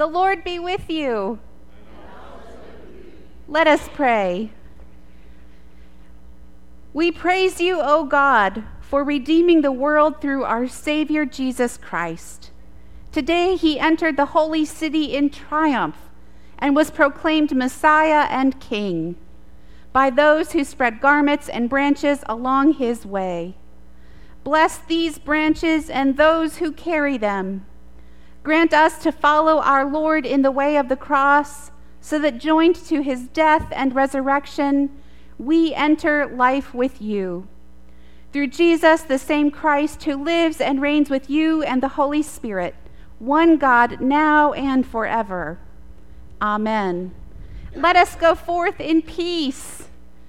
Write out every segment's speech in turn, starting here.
The Lord be with you. Let us pray. We praise you, O God, for redeeming the world through our Savior Jesus Christ. Today he entered the holy city in triumph and was proclaimed Messiah and King by those who spread garments and branches along his way. Bless these branches and those who carry them. Grant us to follow our Lord in the way of the cross, so that joined to his death and resurrection, we enter life with you. Through Jesus, the same Christ who lives and reigns with you and the Holy Spirit, one God, now and forever. Amen. Let us go forth in peace.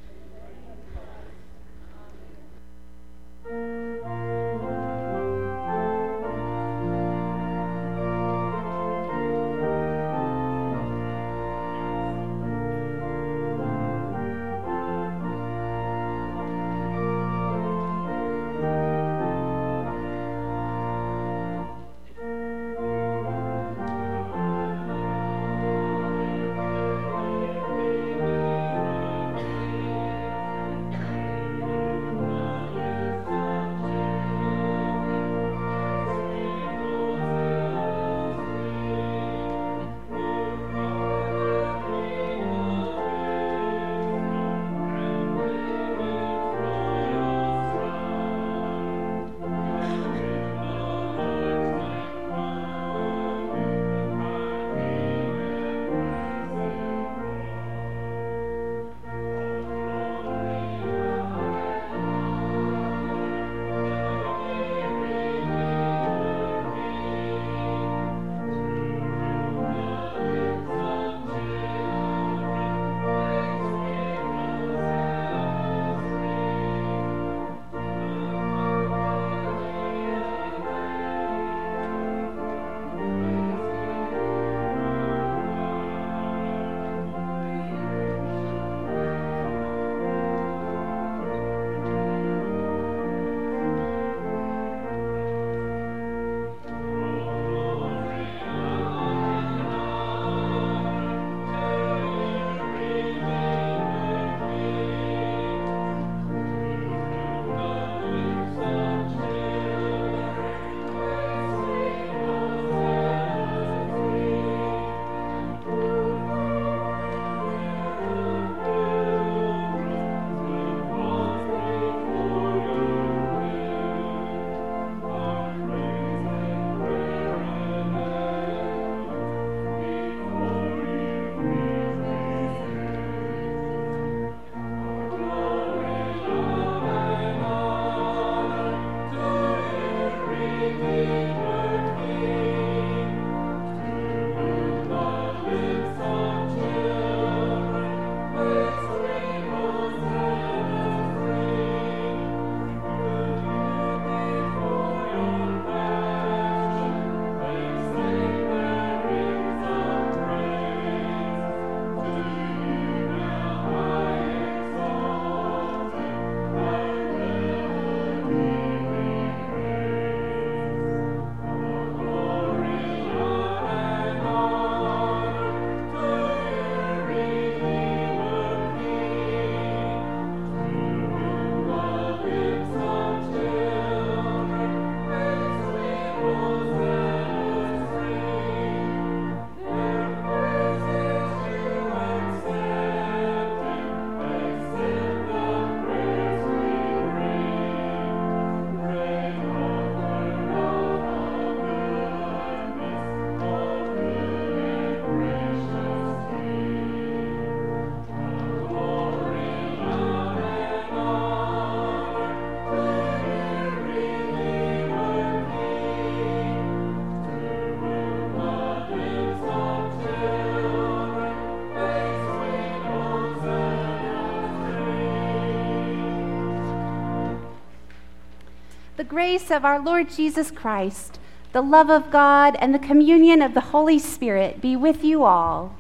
The grace of our Lord Jesus Christ, the love of God, and the communion of the Holy Spirit be with you all.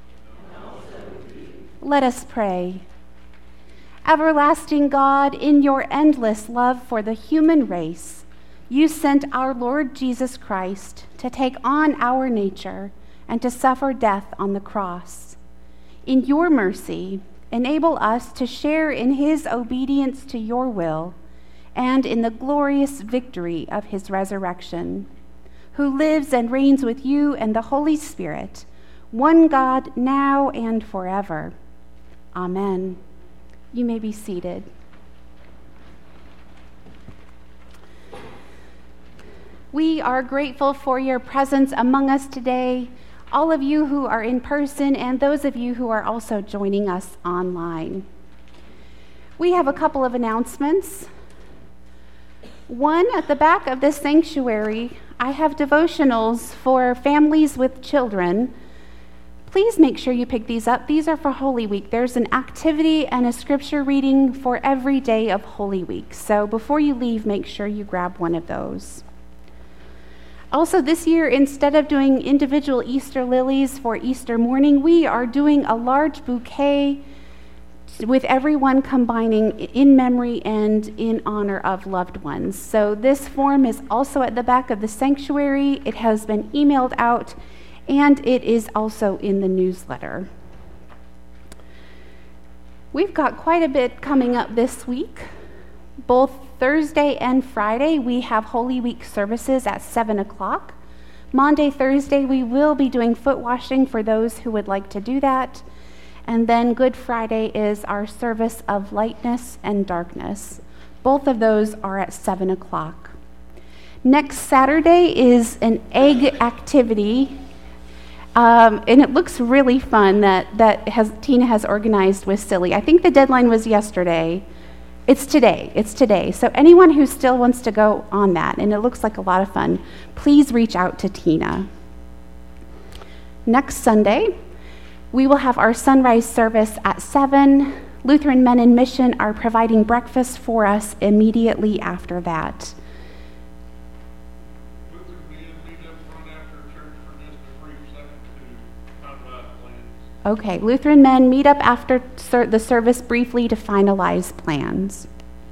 Let us pray. Everlasting God, in your endless love for the human race, you sent our Lord Jesus Christ to take on our nature and to suffer death on the cross. In your mercy, enable us to share in his obedience to your will and in the glorious victory of his resurrection, who lives and reigns with you and the Holy Spirit, one God, now and forever. Amen. You may be seated. We are grateful for your presence among us today, all of you who are in person and those of you who are also joining us online. We have a couple of announcements. One, at the back of this sanctuary, I have devotionals for families with children. Please make sure you pick these up. These are for Holy Week. There's an activity and a scripture reading for every day of Holy Week. So before you leave, make sure you grab one of those. Also this year, instead of doing individual Easter lilies for Easter morning, we are doing a large bouquet with everyone combining in memory and in honor of loved ones. So this form is also at the back of the sanctuary. It has been emailed out, and it is also in the newsletter. We've got quite a bit coming up this week. Both Thursday and Friday, we have Holy Week services at 7 o'clock. Monday, Thursday, we will be doing foot washing for those who would like to do that. And then Good Friday is our service of lightness and darkness. Both of those are at 7 o'clock. Next Saturday is an egg activity, and it looks really fun that Tina has organized with Silly. I think the deadline was yesterday. It's today. So anyone who still wants to go on that, and it looks like a lot of fun, please reach out to Tina. Next Sunday, we will have our sunrise service at 7. Lutheran Men in Mission are providing breakfast for us immediately after that. Lutheran Men meet up front after church for just a brief second to finalize plans. Okay, Lutheran Men meet up after the service briefly to finalize plans.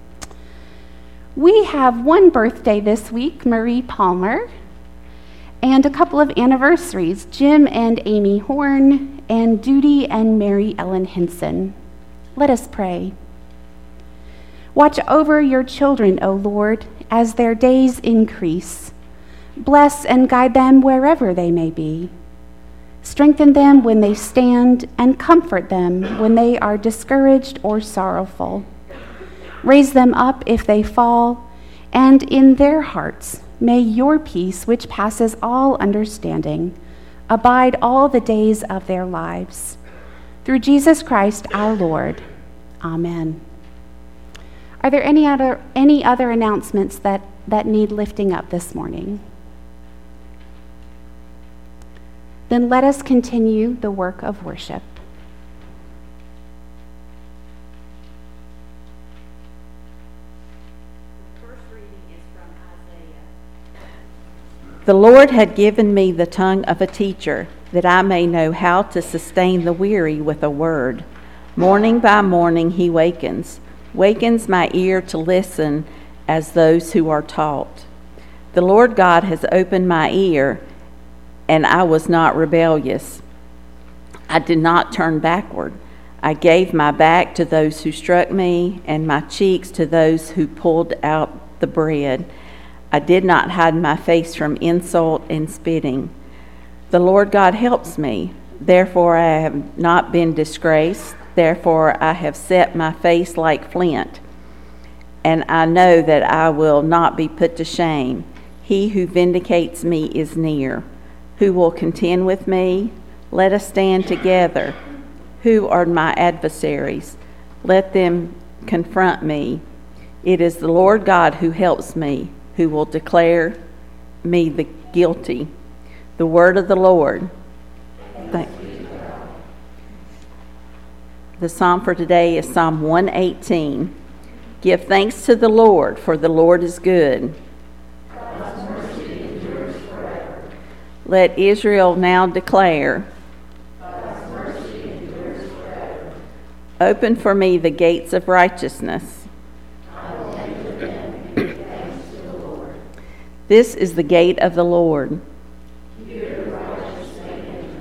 We have one birthday this week, Marie Palmer, and a couple of anniversaries, Jim and Amy Horn, and Judy and Mary Ellen Hinson. Let us pray. Watch over your children, O Lord, as their days increase. Bless and guide them wherever they may be. Strengthen them when they stand, and comfort them when they are discouraged or sorrowful. Raise them up if they fall, and in their hearts may your peace, which passes all understanding, abide all the days of their lives. Through Jesus Christ our Lord. Amen. Are there any other announcements that need lifting up this morning? Then let us continue the work of worship. The first reading is from Isaiah. The Lord had given me the tongue of a teacher, that I may know how to sustain the weary with a word. Morning by morning he wakens my ear to listen as those who are taught. The Lord God has opened my ear, and I was not rebellious. I did not turn backward. I gave my back to those who struck me, and my cheeks to those who pulled out the bread. I did not hide my face from insult and spitting. The Lord God helps me. Therefore I have not been disgraced. Therefore I have set my face like flint. And I know that I will not be put to shame. He who vindicates me is near. Who will contend with me? Let us stand together. Who are my adversaries? Let them confront me. It is the Lord God who helps me, who will declare me the guilty. The word of the Lord. The psalm for today is Psalm 118. Give thanks to the Lord, for the Lord is good. God's mercy endures forever. Let Israel now declare. God's mercy endures forever. Open for me the gates of righteousness. I will enter them and give thanks to the Lord. This is the gate of the Lord. Hear the righteous make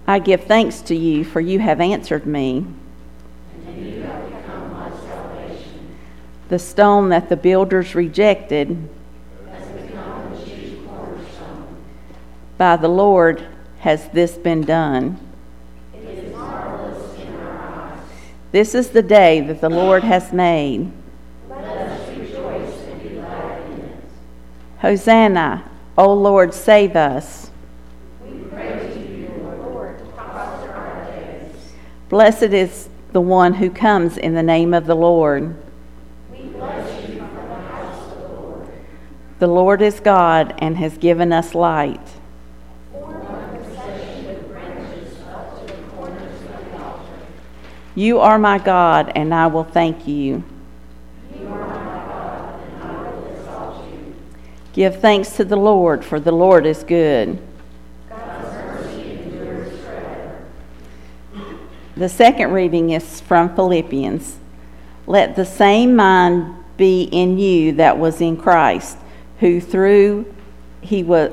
I give thanks to you, for you have answered me. And you have become my salvation. The stone that the builders rejected Has become the chief cornerstone. by the Lord has this been done. It is marvelous in our eyes. This is the day that the Lord has made. Let us rejoice and be glad in it. Hosanna, O Lord, save us. We pray to you, Lord, prosper our days. Blessed is the one who comes in the name of the Lord. We bless you from the house of the Lord. The Lord is God and has given us light. Form a procession with branches up to the corners of the altar. You are my God, and I will thank you. You are my God, and I will exalt you. Give thanks to the Lord, for the Lord is good. God's mercy endures forever. The second reading is from Philippians. Let the same mind be in you that was in Christ, who though he was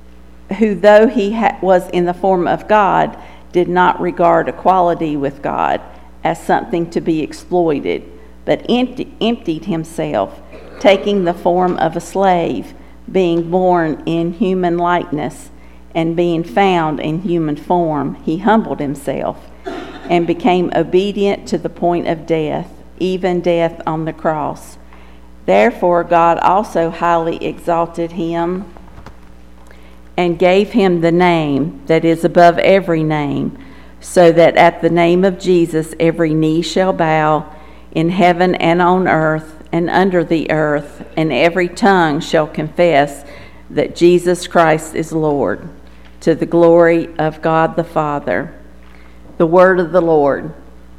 in the form of God, did not regard equality with God as something to be exploited, but emptied himself, taking the form of a slave, being born in human likeness, and being found in human form, he humbled himself and became obedient to the point of death, even death on the cross. Therefore God also highly exalted him and gave him the name that is above every name, so that at the name of Jesus every knee shall bow, in heaven and on earth and under the earth, and every tongue shall confess that Jesus Christ is Lord, to the glory of God the Father. The word of the Lord.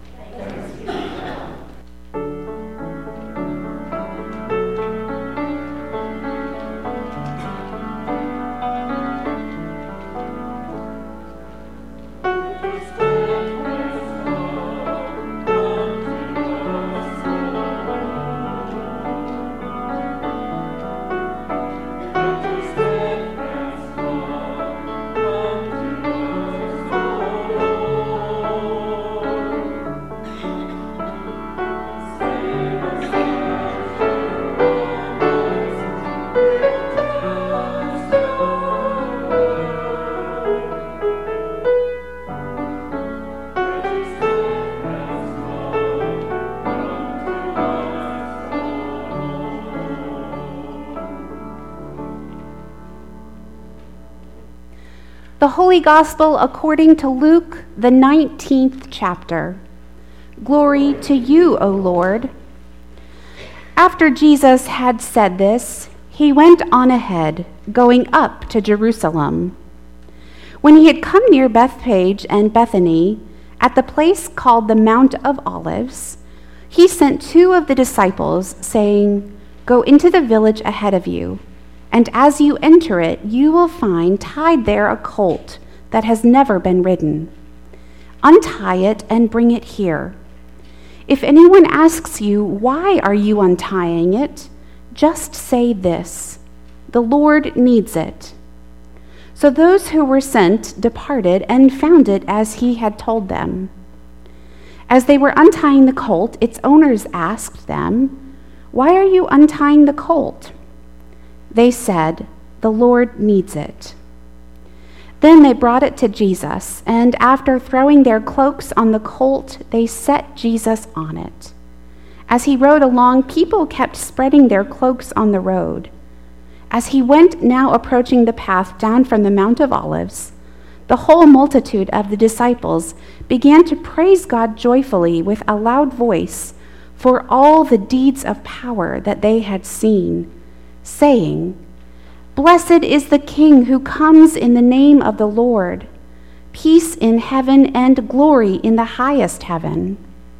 The Holy Gospel according to Luke, the 19th chapter. Glory to you, O Lord. After Jesus had said this, he went on ahead, going up to Jerusalem. When he had come near Bethphage and Bethany, at the place called the Mount of Olives, he sent 2 of the disciples, saying, "Go into the village ahead of you, and as you enter it, you will find tied there a colt that has never been ridden. Untie it and bring it here. If anyone asks you, 'Why are you untying it?' just say this, 'The Lord needs it.'" So those who were sent departed and found it as he had told them. As they were untying the colt, its owners asked them, "Why are you untying the colt?" They said, "The Lord needs it." Then they brought it to Jesus, and after throwing their cloaks on the colt, they set Jesus on it. As he rode along, people kept spreading their cloaks on the road. As he went, now approaching the path down from the Mount of Olives, the whole multitude of the disciples began to praise God joyfully with a loud voice for all the deeds of power that they had seen, saying, "Blessed is the King who comes in the name of the Lord. Peace in heaven and glory in the highest heaven."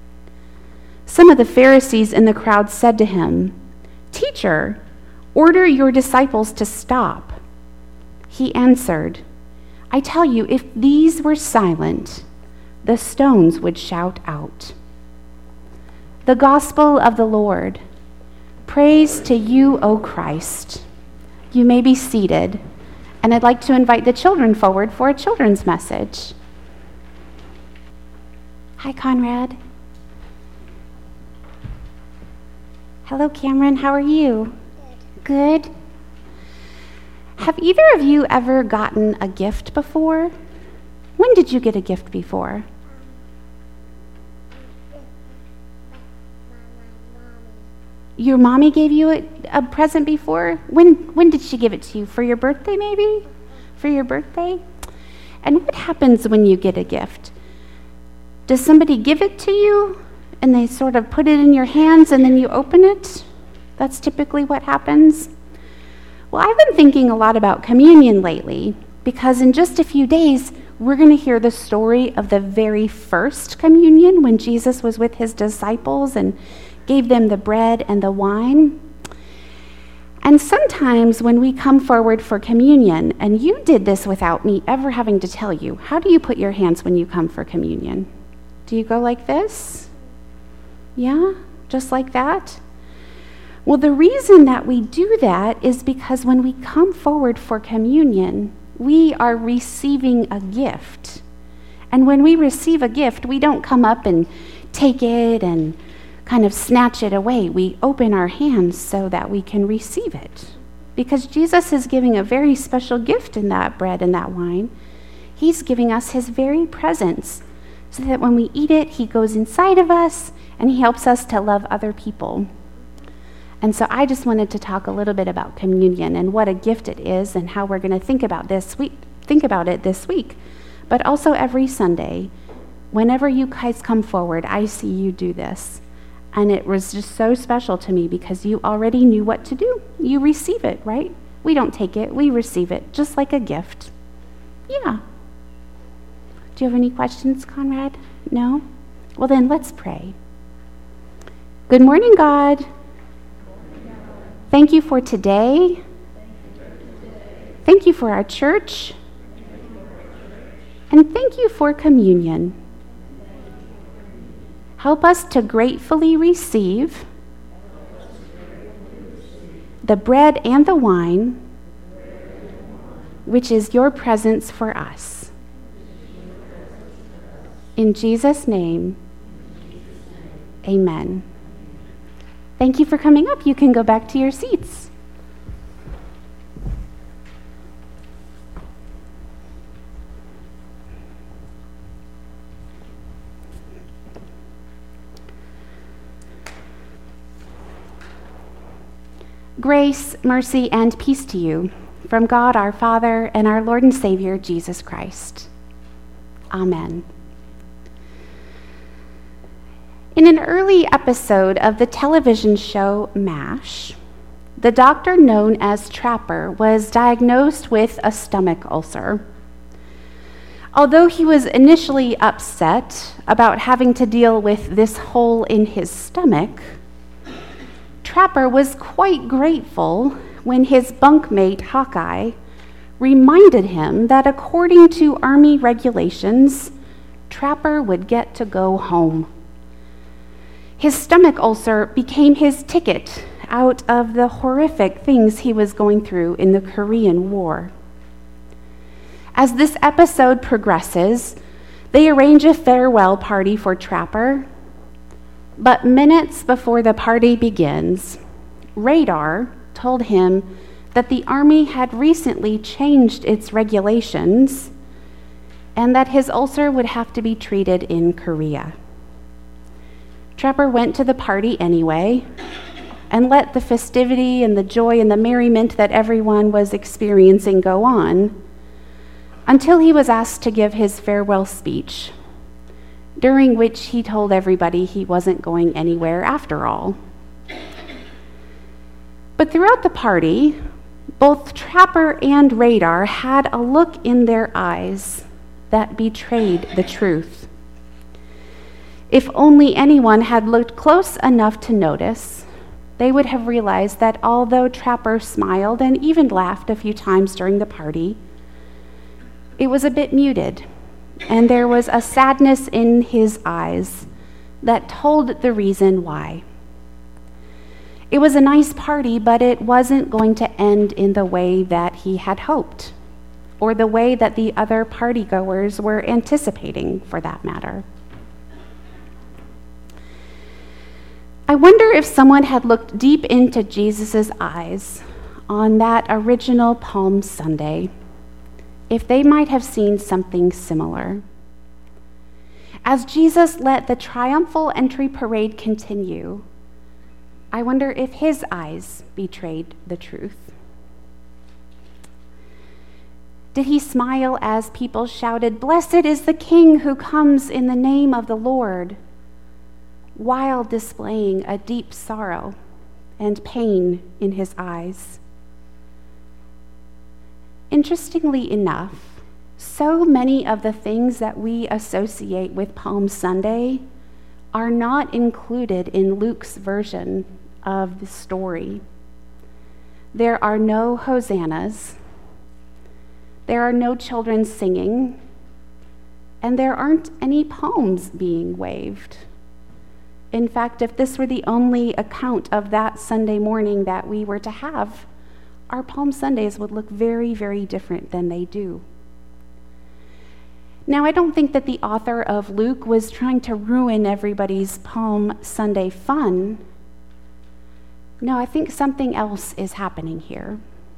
Some of the Pharisees in the crowd said to him, "Teacher, order your disciples to stop." He answered, "I tell you, if these were silent, the stones would shout out." The Gospel of the Lord. Praise to you, O Christ. You may be seated, and I'd like to invite the children forward for a children's message. Hi, Conrad. Hello, Cameron. How are you? Good. Have either of you ever gotten a gift before? When did you get a gift before? Your mommy gave you a present before? When did she give it to you? For your birthday, maybe? For your birthday? And what happens when you get a gift? Does somebody give it to you and they sort of put it in your hands and then you open it? That's typically what happens. Well, I've been thinking a lot about communion lately because in just a few days, we're going to hear the story of the very first communion when Jesus was with his disciples and gave them the bread and the wine. And sometimes when we come forward for communion, and you did this without me ever having to tell you, how do you put your hands when you come for communion? Do you go like this? Yeah? Just like that? Well, the reason that we do that is because when we come forward for communion, we are receiving a gift. And when we receive a gift, we don't come up and take it and kind of snatch it away. We open our hands so that we can receive it. Because Jesus is giving a very special gift in that bread and that wine. He's giving us his very presence so that when we eat it, he goes inside of us and he helps us to love other people. And so I just wanted to talk a little bit about communion and what a gift it is and how we're going to think about it this week. But also every Sunday, whenever you guys come forward, I see you do this. And it was just so special to me because you already knew what to do. You receive it, right? We don't take it, we receive it, just like a gift. Yeah. Do you have any questions, Conrad? No? Well then, let's pray. Good morning, God. Thank you for today. Thank you for our church. And thank you for communion. Help us to gratefully receive the bread and the wine, which is your presence for us. In Jesus' name, amen. Thank you for coming up. You can go back to your seats. Grace, mercy, and peace to you from God our Father and our Lord and Savior, Jesus Christ. Amen. In an early episode of the television show MASH, the doctor known as Trapper was diagnosed with a stomach ulcer. Although he was initially upset about having to deal with this hole in his stomach, Trapper was quite grateful when his bunkmate, Hawkeye, reminded him that according to Army regulations, Trapper would get to go home. His stomach ulcer became his ticket out of the horrific things he was going through in the Korean War. As this episode progresses, they arrange a farewell party for Trapper. But minutes before the party begins, Radar told him that the Army had recently changed its regulations and that his ulcer would have to be treated in Korea. Trapper went to the party anyway and let the festivity and the joy and the merriment that everyone was experiencing go on until he was asked to give his farewell speech, during which he told everybody he wasn't going anywhere after all. But throughout the party, both Trapper and Radar had a look in their eyes that betrayed the truth. If only anyone had looked close enough to notice, they would have realized that although Trapper smiled and even laughed a few times during the party, it was a bit muted. And there was a sadness in his eyes that told the reason why. It was a nice party, but it wasn't going to end in the way that he had hoped, or the way that the other partygoers were anticipating, for that matter. I wonder if someone had looked deep into Jesus' eyes on that original Palm Sunday, if they might have seen something similar. As Jesus let the triumphal entry parade continue, I wonder if his eyes betrayed the truth. Did he smile as people shouted, "Blessed is the King who comes in the name of the Lord," while displaying a deep sorrow and pain in his eyes? Interestingly enough, so many of the things that we associate with Palm Sunday are not included in Luke's version of the story. There are no hosannas, there are no children singing, and there aren't any palms being waved. In fact, if this were the only account of that Sunday morning that we were to have, our Palm Sundays would look very, very different than they do. Now, I don't think that the author of Luke was trying to ruin everybody's Palm Sunday fun. No, I think something else is happening here.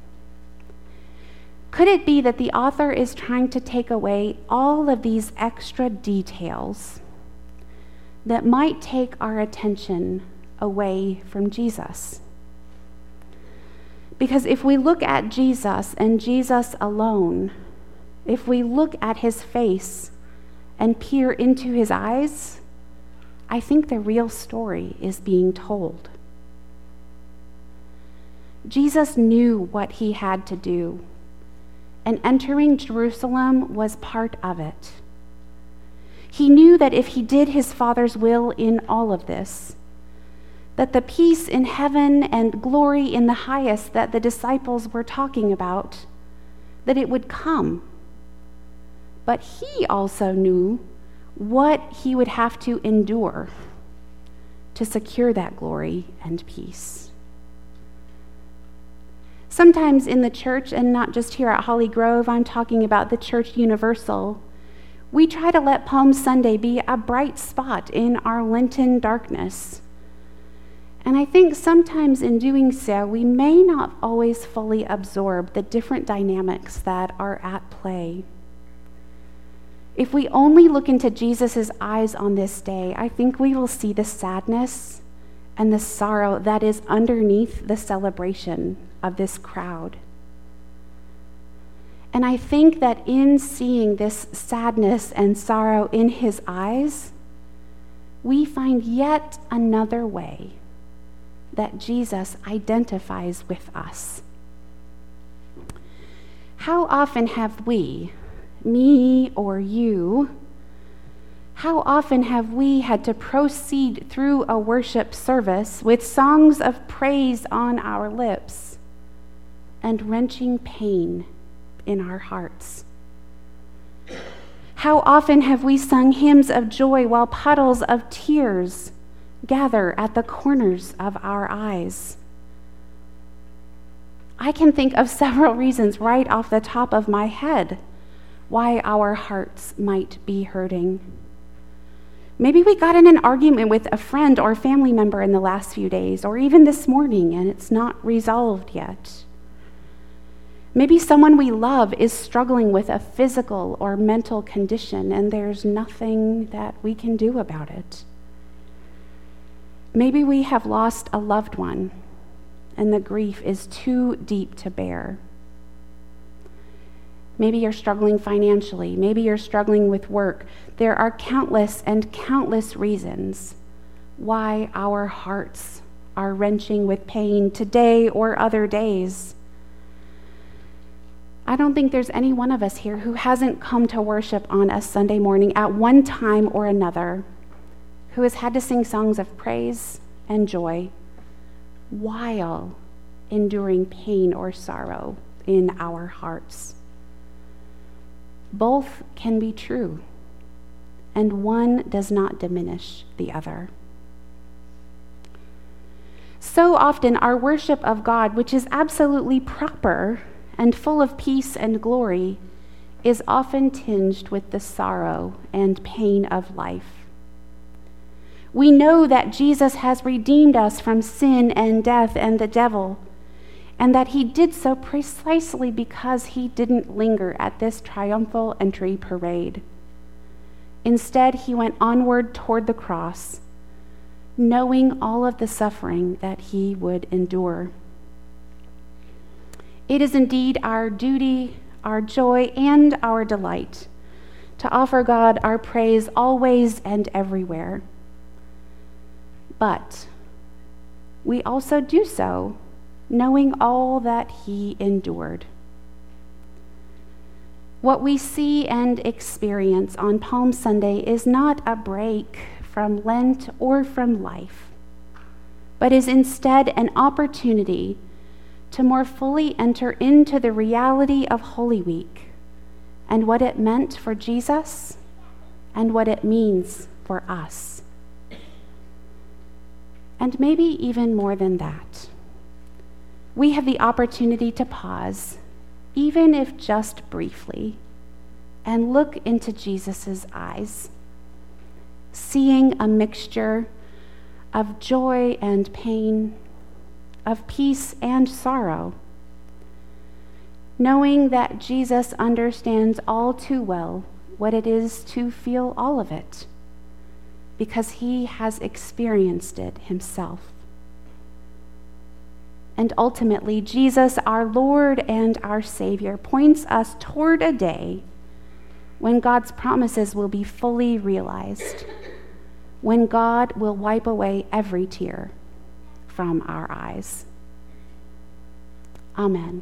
Could it be that the author is trying to take away all of these extra details that might take our attention away from Jesus? Because if we look at Jesus and Jesus alone, if we look at his face and peer into his eyes, I think the real story is being told. Jesus knew what he had to do, and entering Jerusalem was part of it. He knew that if he did his Father's will in all of this, that the peace in heaven and glory in the highest that the disciples were talking about, that it would come. But he also knew what he would have to endure to secure that glory and peace. Sometimes in the church, and not just here at Holly Grove, I'm talking about the church universal, we try to let Palm Sunday be a bright spot in our Lenten darkness. And I think sometimes in doing so, we may not always fully absorb the different dynamics that are at play. If we only look into Jesus' eyes on this day, I think we will see the sadness and the sorrow that is underneath the celebration of this crowd. And I think that in seeing this sadness and sorrow in his eyes, we find yet another way that Jesus identifies with us. How often have we, me or you, how often have we had to proceed through a worship service with songs of praise on our lips and wrenching pain in our hearts? How often have we sung hymns of joy while puddles of tears gather at the corners of our eyes? I can think of several reasons right off the top of my head why our hearts might be hurting. Maybe we got in an argument with a friend or family member in the last few days, or even this morning, and it's not resolved yet. Maybe someone we love is struggling with a physical or mental condition, and there's nothing that we can do about it. Maybe we have lost a loved one, and the grief is too deep to bear. Maybe you're struggling financially. Maybe you're struggling with work. There are countless and countless reasons why our hearts are wrenching with pain today or other days. I don't think there's any one of us here who hasn't come to worship on a Sunday morning at one time or another, who has had to sing songs of praise and joy while enduring pain or sorrow in our hearts. Both can be true, and one does not diminish the other. So often, our worship of God, which is absolutely proper and full of peace and glory, is often tinged with the sorrow and pain of life. We know that Jesus has redeemed us from sin and death and the devil, and that he did so precisely because he didn't linger at this triumphal entry parade. Instead, he went onward toward the cross, knowing all of the suffering that he would endure. It is indeed our duty, our joy, and our delight to offer God our praise always and everywhere. But we also do so knowing all that he endured. What we see and experience on Palm Sunday is not a break from Lent or from life, but is instead an opportunity to more fully enter into the reality of Holy Week and what it meant for Jesus and what it means for us. And maybe even more than that, we have the opportunity to pause, even if just briefly, and look into Jesus' eyes, seeing a mixture of joy and pain, of peace and sorrow, knowing that Jesus understands all too well what it is to feel all of it, because he has experienced it himself. And ultimately, Jesus, our Lord and our Savior, points us toward a day when God's promises will be fully realized, when God will wipe away every tear from our eyes. Amen.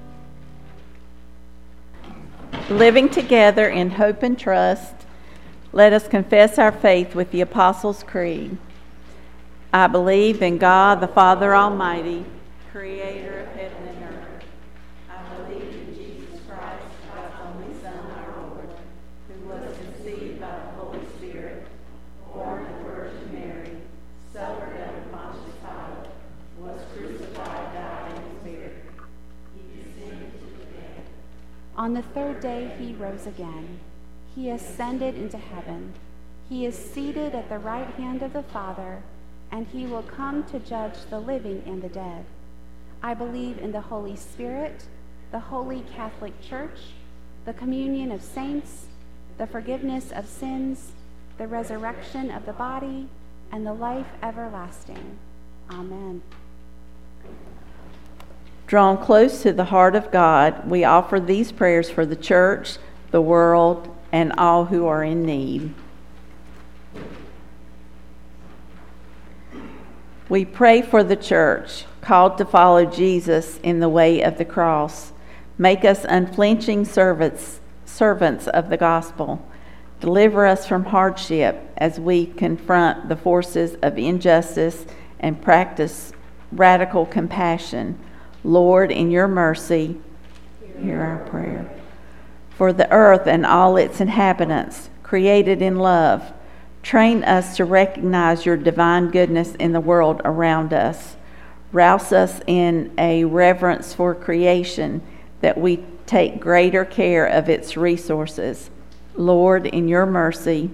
Living together in hope and trust, Let us confess our faith with the Apostles' Creed. I believe in God, the Father Almighty, creator of heaven and earth. I believe in Jesus Christ, God's only Son, our Lord, who was conceived by the Holy Spirit, born of the Virgin Mary, suffered under Pontius Pilate, was crucified, died, and was buried. He descended to the dead. On the third day he rose again. He ascended into heaven. He is seated at the right hand of the Father, and he will come to judge the living and the dead. I believe in the Holy Spirit, the Holy Catholic Church, the communion of saints, the forgiveness of sins, the resurrection of the body, and the life everlasting. Amen. Drawn close to the heart of God, we offer these prayers for the church, the world, and all who are in need. We pray for the church, called to follow Jesus in the way of the cross. Make us unflinching servants of the gospel. Deliver us from hardship as we confront the forces of injustice and practice radical compassion. Lord, in your mercy, hear our prayer. For the earth and all its inhabitants, created in love, train us to recognize your divine goodness in the world around us. Rouse us in a reverence for creation, that we take greater care of its resources. Lord, in your mercy,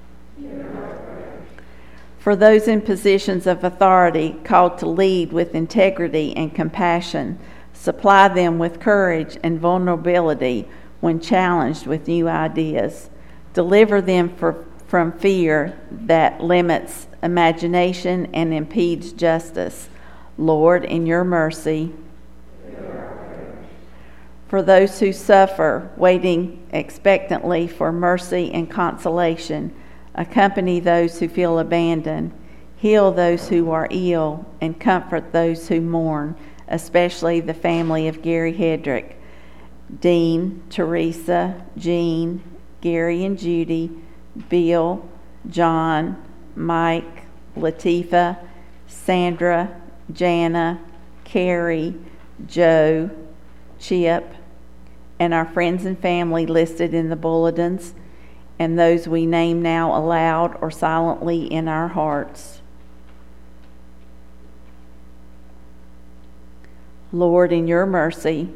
for those in positions of authority called to lead with integrity and compassion, supply them with courage and vulnerability when challenged with new ideas. Deliver them from fear that limits imagination and impedes justice. Lord, in your mercy, for those who suffer, waiting expectantly for mercy and consolation, accompany those who feel abandoned, heal those who are ill, and comfort those who mourn, especially the family of Gary Hedrick, Dean, Teresa, Jean, Gary and Judy, Bill, John, Mike, Latifah, Sandra, Jana, Carrie, Joe, Chip, and our friends and family listed in the bulletins, and those we name now aloud or silently in our hearts. Lord, in your mercy,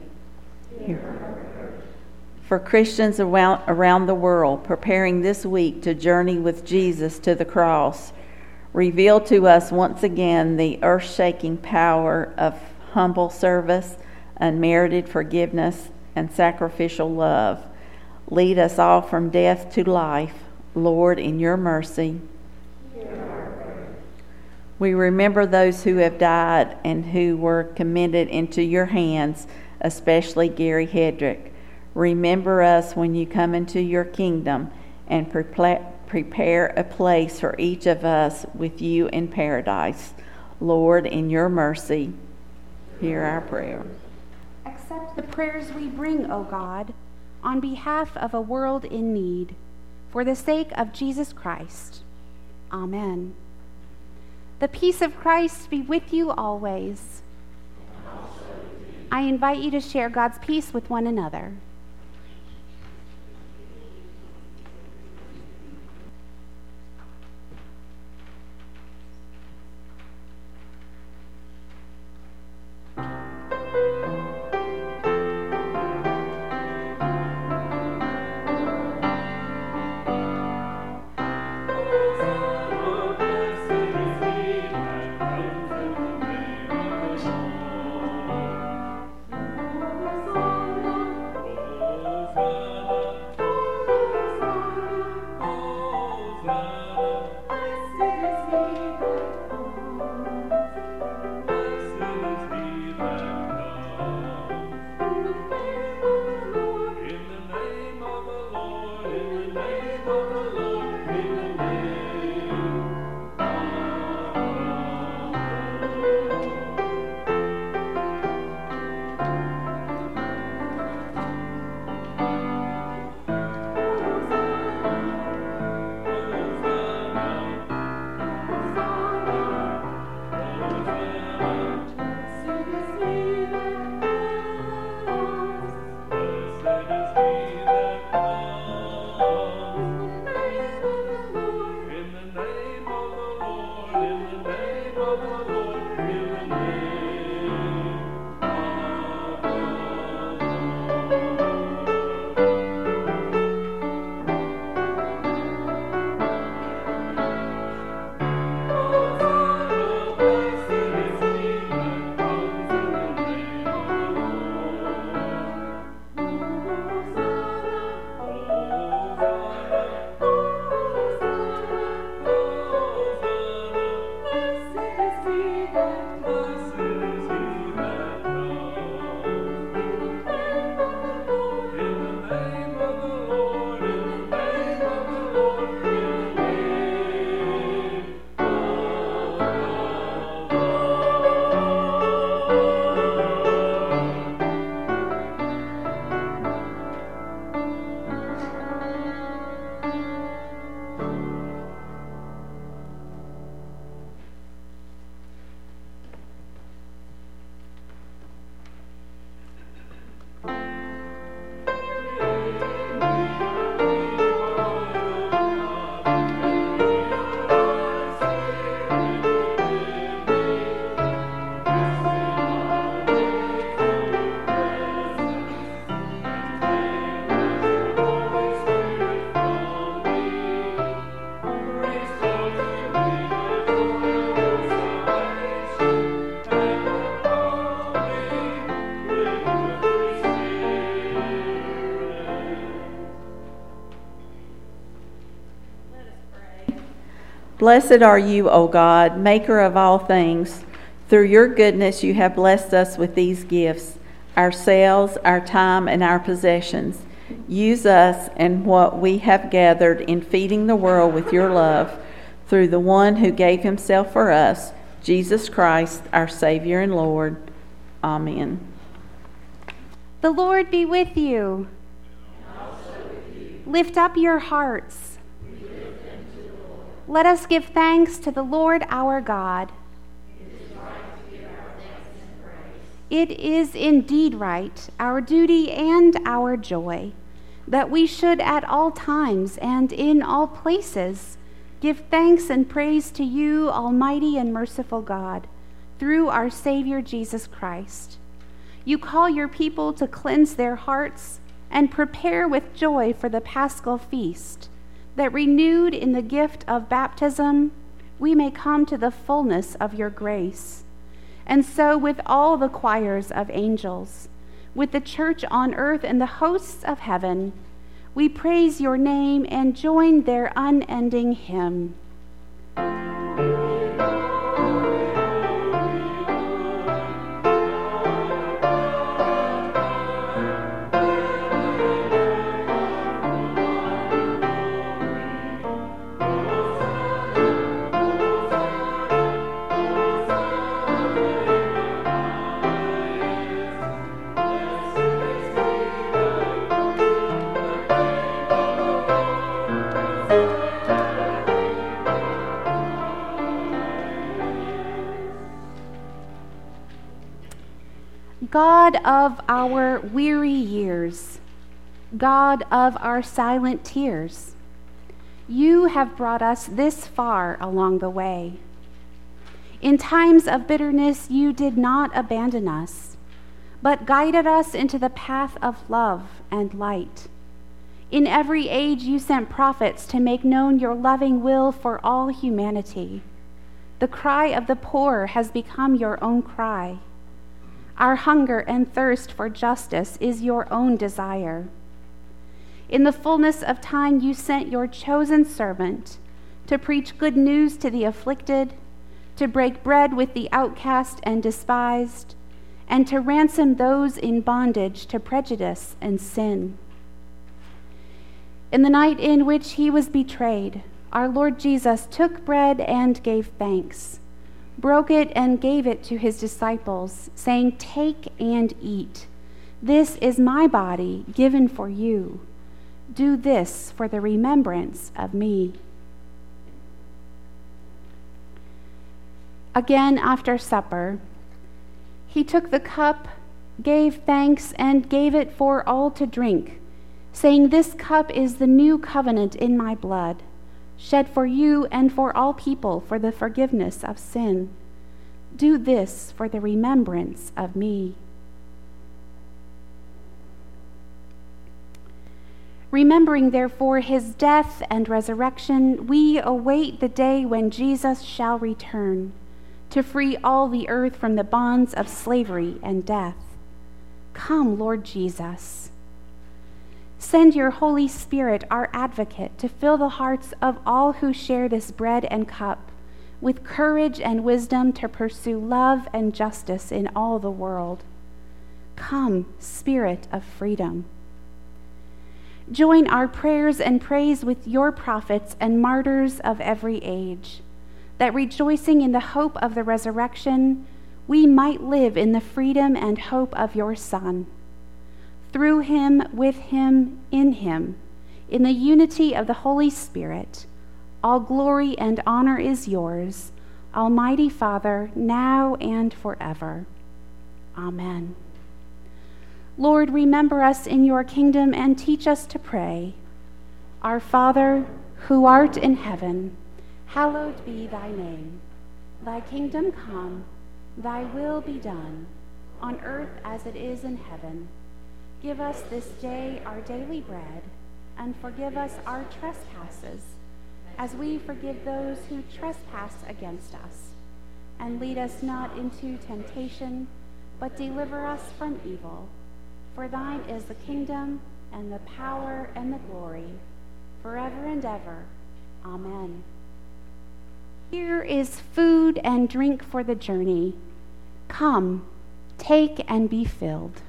for Christians around the world preparing this week to journey with Jesus to the cross, reveal to us once again the earth-shaking power of humble service, unmerited forgiveness, and sacrificial love. Lead us all from death to life. Lord, in your mercy. We remember those who have died and who were committed into your hands, especially Gary Hedrick. Remember us when you come into your kingdom, and prepare a place for each of us with you in paradise. Lord, in your mercy, hear our prayer. Accept the prayers we bring, O God, on behalf of a world in need, for the sake of Jesus Christ. Amen. The peace of Christ be with you always. I invite you to share God's peace with one another. Blessed are you, O God, maker of all things. Through your goodness you have blessed us with these gifts, ourselves, our time, and our possessions. Use us and what we have gathered in feeding the world with your love, through the one who gave himself for us, Jesus Christ, our Savior and Lord. Amen. The Lord be with you. And also with you. Lift up your hearts. We lift them to the Lord. Let us give thanks to the Lord our God. It is right to give our thanks and praise. It is indeed right, our duty and our joy, that we should at all times and in all places give thanks and praise to you, Almighty and merciful God, through our Savior Jesus Christ. You call your people to cleanse their hearts and prepare with joy for the Paschal feast, that renewed in the gift of baptism, we may come to the fullness of your grace. And so with all the choirs of angels, with the church on earth and the hosts of heaven, we praise your name and join their unending hymn. God of our weary years, God of our silent tears, you have brought us this far along the way. In times of bitterness, you did not abandon us, but guided us into the path of love and light. In every age, you sent prophets to make known your loving will for all humanity. The cry of the poor has become your own cry. Our hunger and thirst for justice is your own desire. In the fullness of time, you sent your chosen servant to preach good news to the afflicted, to break bread with the outcast and despised, and to ransom those in bondage to prejudice and sin. In the night in which he was betrayed, our Lord Jesus took bread and gave thanks, broke it and gave it to his disciples, saying, "Take and eat. This is my body given for you. Do this for the remembrance of me." Again, after supper, he took the cup, gave thanks, and gave it for all to drink, saying, "This cup is the new covenant in my blood, shed for you and for all people for the forgiveness of sin. Do this for the remembrance of me." Remembering, therefore, his death and resurrection, we await the day when Jesus shall return to free all the earth from the bonds of slavery and death. Come, Lord Jesus. Send your Holy Spirit, our advocate, to fill the hearts of all who share this bread and cup with courage and wisdom to pursue love and justice in all the world. Come, Spirit of freedom. Join our prayers and praise with your prophets and martyrs of every age, that rejoicing in the hope of the resurrection, we might live in the freedom and hope of your Son. Through him, with him, in the unity of the Holy Spirit, all glory and honor is yours, Almighty Father, now and forever. Amen. Lord, remember us in your kingdom and teach us to pray. Our Father, who art in heaven, hallowed be thy name. Thy kingdom come, thy will be done, on earth as it is in heaven. Give us this day our daily bread, and forgive us our trespasses, as we forgive those who trespass against us. And lead us not into temptation, but deliver us from evil. For thine is the kingdom, and the power, and the glory, forever and ever. Amen. Here is food and drink for the journey. Come, take and be filled.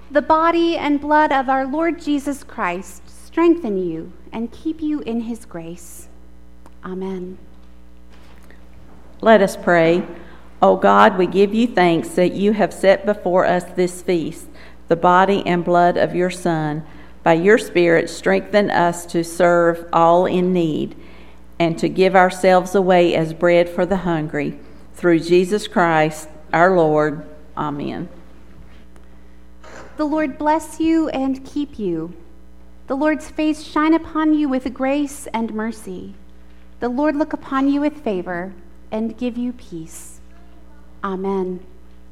The body and blood of our Lord Jesus Christ strengthen you and keep you in his grace. Amen. Let us pray. O God, we give you thanks that you have set before us this feast, the body and blood of your Son. By your Spirit, strengthen us to serve all in need and to give ourselves away as bread for the hungry. Through Jesus Christ, our Lord. Amen. The Lord bless you and keep you. The Lord's face shine upon you with grace and mercy. The Lord look upon you with favor and give you peace. Amen.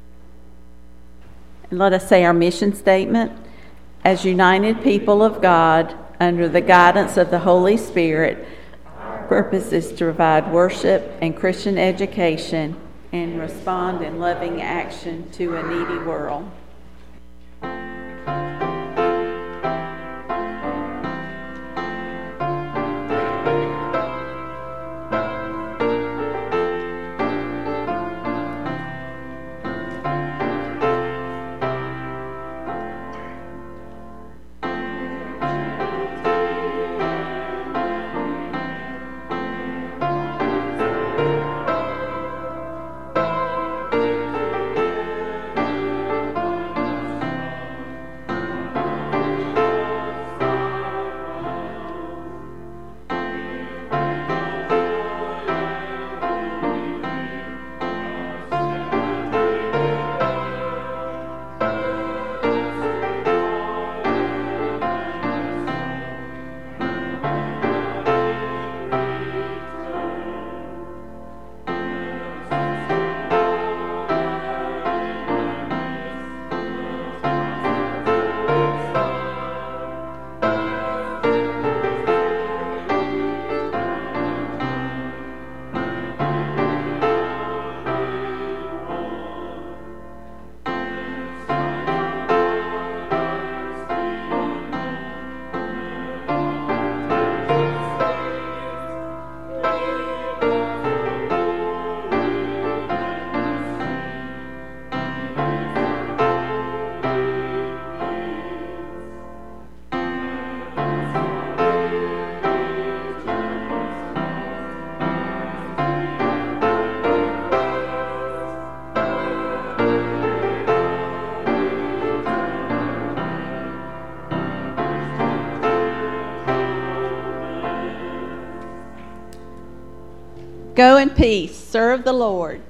And let us say our mission statement. As united people of God, under the guidance of the Holy Spirit, our purpose is to provide worship and Christian education and respond in loving action to a needy world. Go in peace. Serve the Lord.